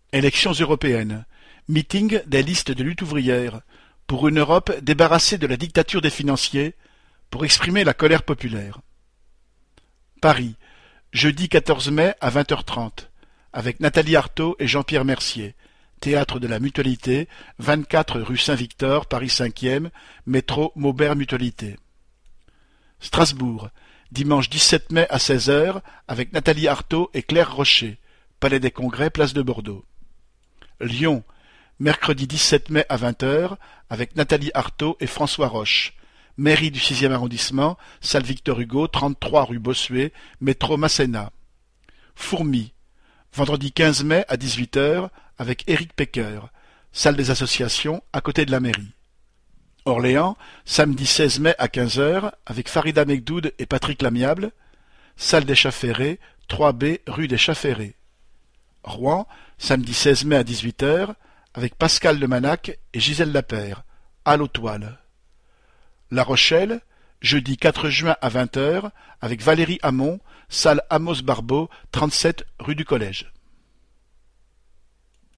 Élections européennes. Meeting des listes de lutte ouvrière. Pour une Europe débarrassée de la dictature des financiers, pour exprimer la colère populaire. Paris, jeudi 14 mai à 20h30, avec Nathalie Arthaud et Jean-Pierre Mercier. Théâtre de la Mutualité, 24 rue Saint-Victor, Paris 5e, métro Maubert Mutualité. Strasbourg, dimanche 17 mai à 16h, avec Nathalie Arthaud et Claire Rocher. Palais des Congrès, place de Bordeaux. Lyon, mercredi 17 mai à 20h, avec Nathalie Arthaud et François Roche. Mairie du 6e arrondissement, salle Victor Hugo, 33 rue Bossuet, métro Masséna. Fourmi, vendredi 15 mai à 18h, avec Éric Pecker, salle des associations, à côté de la mairie. Orléans, samedi 16 mai à 15h, avec Farida Mekdoud et Patrick Lamiable, salle des Chats Ferrés, 3B rue des Chats Ferrés. Rouen, samedi 16 mai à 18h, avec Pascal Lemanac et Gisèle Lapère, Halle aux Toiles. La Rochelle, jeudi 4 juin à 20h, avec Valérie Hamon, salle Amos Barbeau, 37 rue du Collège.